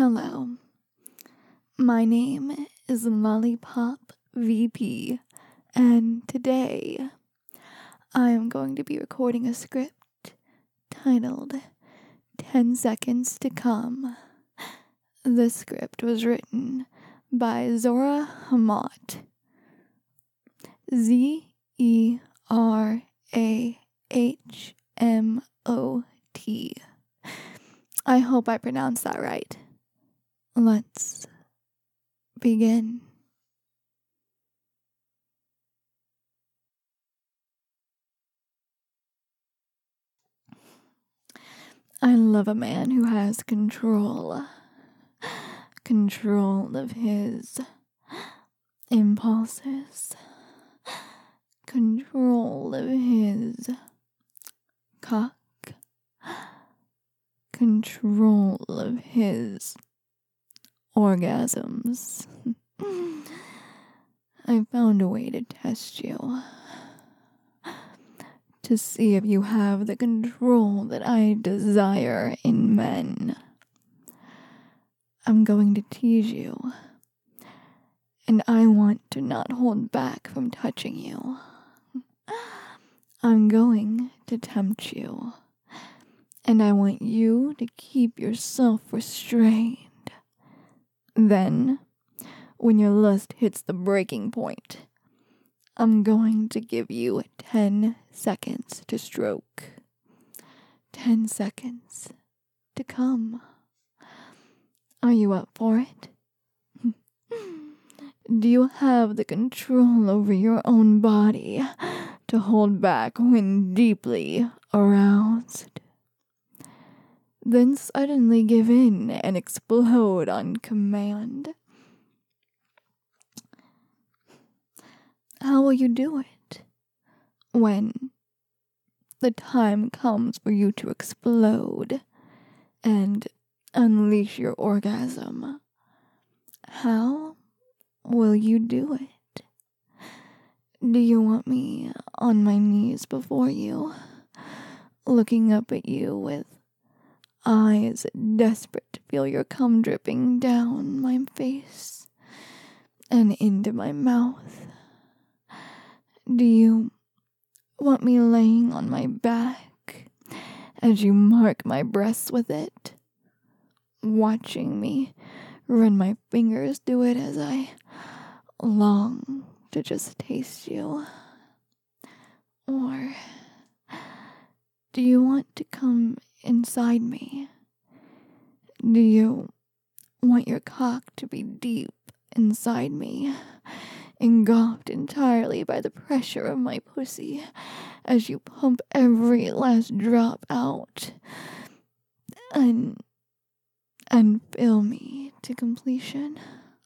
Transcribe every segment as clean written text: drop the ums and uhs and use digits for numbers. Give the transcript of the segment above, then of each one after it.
Hello, my name is Lollipop VP, and today I am going to be recording a script titled 10 Seconds to Come. The script was written by Zora Hamot. ZERAHMOT. I hope I pronounced that right. Let's begin. I love a man who has control. Control of his impulses. Control of his cock. Control of his orgasms. I found a way to test you. To see if you have the control that I desire in men. I'm going to tease you. And I want to not hold back from touching you. I'm going to tempt you. And I want you to keep yourself restrained. Then, when your lust hits the breaking point, I'm going to give you 10 seconds to stroke. 10 seconds to come. Are you up for it? Do you have the control over your own body to hold back when deeply aroused? Then suddenly give in and explode on command. How will you do it when the time comes for you to explode and unleash your orgasm? How will you do it? Do you want me on my knees before you, looking up at you with eyes desperate to feel your cum dripping down my face and into my mouth? Do you want me laying on my back as you mark my breasts with it, watching me run my fingers through it as I long to just taste you? Or do you want to come inside me? Do you want your cock to be deep inside me, engulfed entirely by the pressure of my pussy as you pump every last drop out and fill me to completion?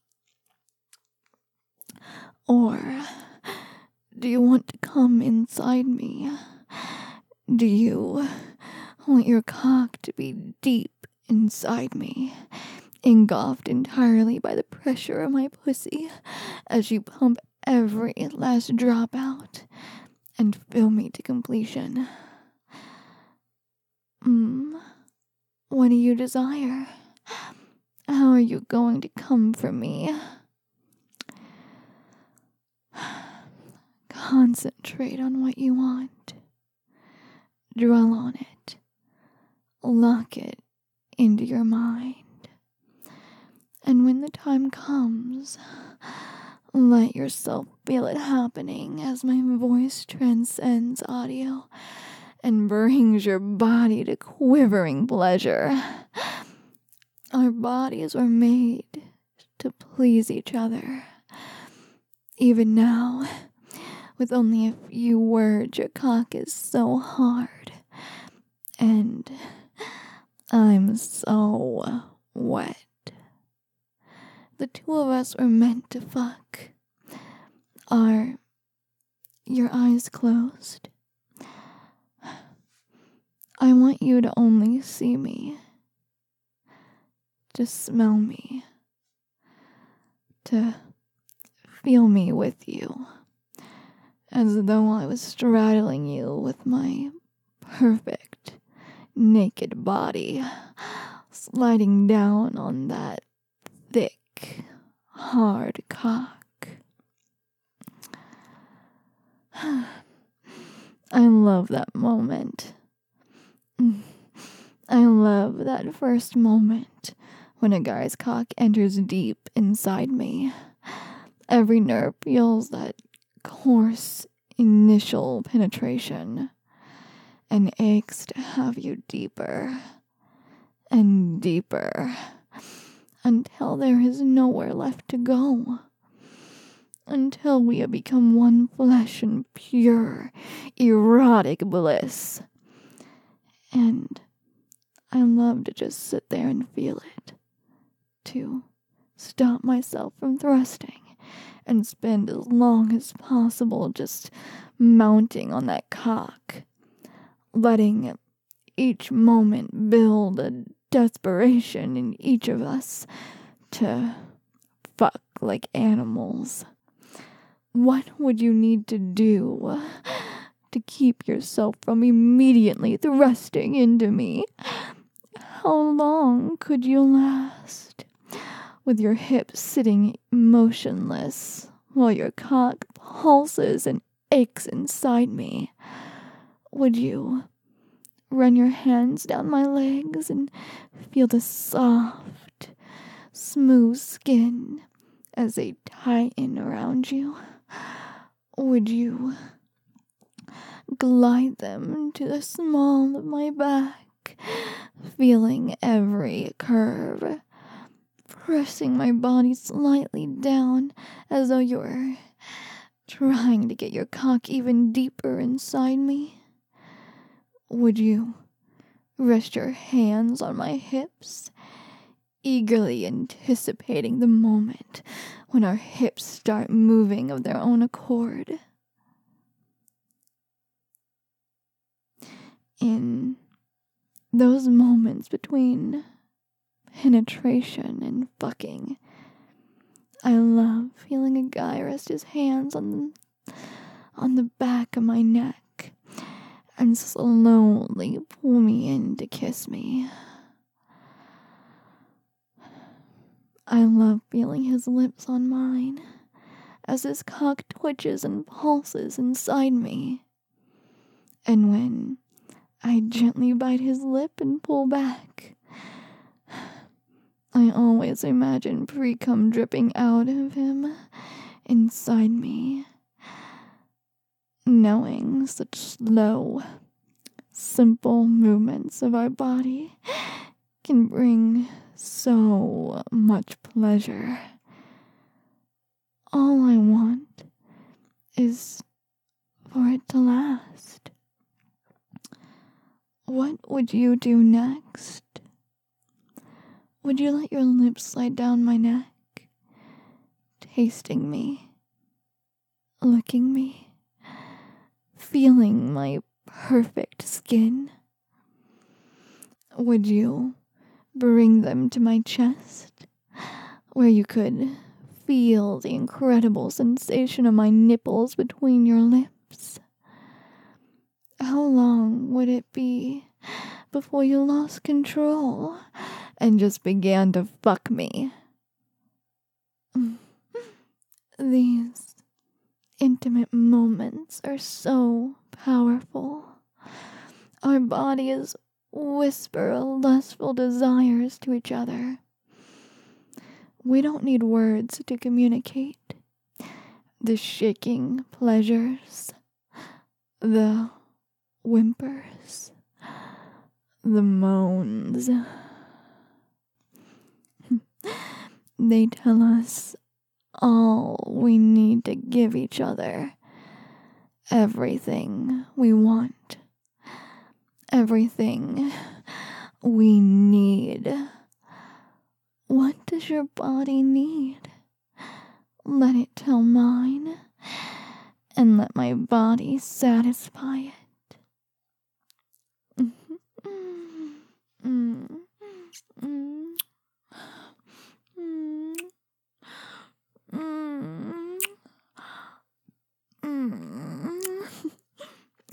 Or do you want to come inside me? Do you want your cock to be deep inside me, engulfed entirely by the pressure of my pussy as you pump every last drop out and fill me to completion? What do you desire? How are you going to come for me? Concentrate on what you want. Dwell on it. Lock it into your mind. And when the time comes, let yourself feel it happening as my voice transcends audio and brings your body to quivering pleasure. Our bodies were made to please each other. Even now, with only a few words, your cock is so hard. And I'm so wet. The two of us were meant to fuck. Are your eyes closed? I want you to only see me, to smell me, to feel me with you, as though I was straddling you with my perfect naked body, sliding down on that thick, hard cock. I love that moment. I love that first moment when a guy's cock enters deep inside me. Every nerve feels that coarse initial penetration and aches to have you deeper and deeper until there is nowhere left to go. Until we have become one flesh and pure, erotic bliss. And I love to just sit there and feel it. To stop myself from thrusting and spend as long as possible just mounting on that cock. Letting each moment build a desperation in each of us to fuck like animals. What would you need to do to keep yourself from immediately thrusting into me? How long could you last? With your hips sitting motionless while your cock pulses and aches inside me. Would you run your hands down my legs and feel the soft, smooth skin as they tighten around you? Would you glide them to the small of my back, feeling every curve, pressing my body slightly down as though you were trying to get your cock even deeper inside me? Would you rest your hands on my hips, eagerly anticipating the moment when our hips start moving of their own accord? In those moments between penetration and fucking, I love feeling a guy rest his hands on the back of my neck and slowly pull me in to kiss me. I love feeling his lips on mine as his cock twitches and pulses inside me. And when I gently bite his lip and pull back, I always imagine pre-cum dripping out of him inside me, knowing such slow, simple movements of our body can bring so much pleasure. All I want is for it to last. What would you do next? Would you let your lips slide down my neck, tasting me, licking me, feeling my perfect skin? Would you bring them to my chest, where you could feel the incredible sensation of my nipples between your lips? How long would it be before you lost control and just began to fuck me? These intimate moments are so powerful. Our bodies whisper lustful desires to each other. We don't need words to communicate. The shaking pleasures, the whimpers, the moans. They tell us all we need to give each other. Everything we want. Everything we need. What does your body need? Let it tell mine, and let my body satisfy it.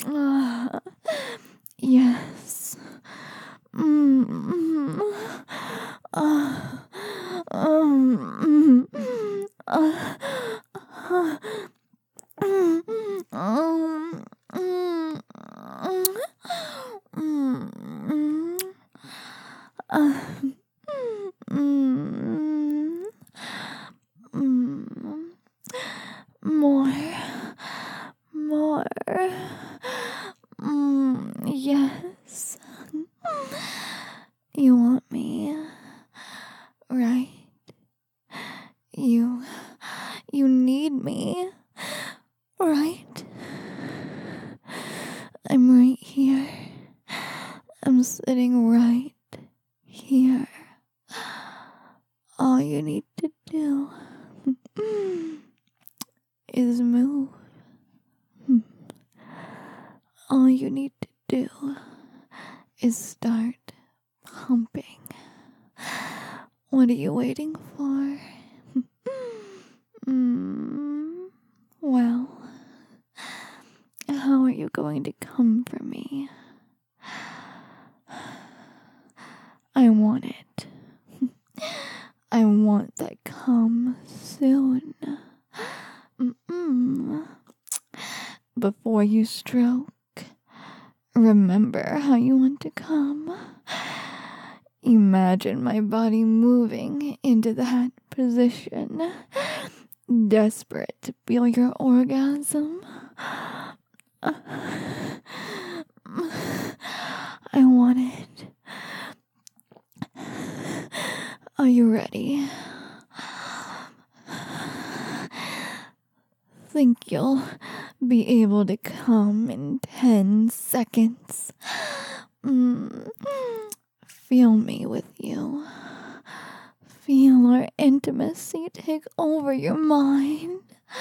Yes. More, more. Yes. You want me, right? You need me, right? I'm right here. I'm sitting right here. All you need to do is move. All you need to do is start pumping. What are you waiting for? Well, how are you going to come for me? I want it. I want that come soon. Before you stroke, remember how you want to come. Imagine my body moving into that position, desperate to feel your orgasm. I want it. Are you ready? Think you'll be able to come in 10 seconds? Feel me with you. Feel our intimacy take over your mind.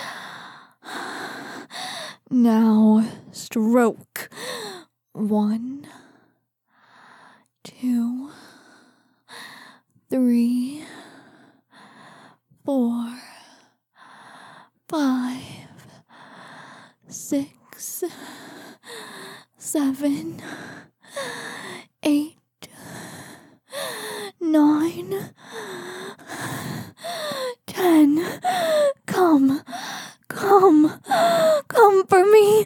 Now, stroke. 1, 2, 3, 4, 5, 6, 7, 8, 9, 10. Come for me.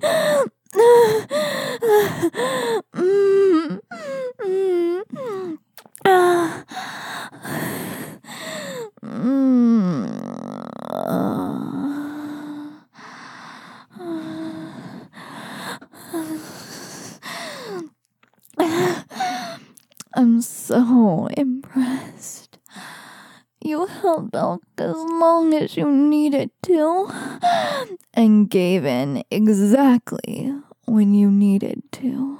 I'm so impressed. You held back as long as you needed to, and gave in exactly when you needed to.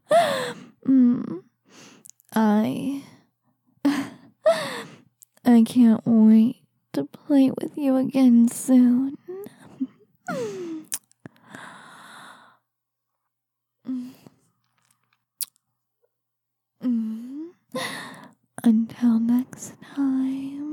I can't wait to play with you again soon. Until next time.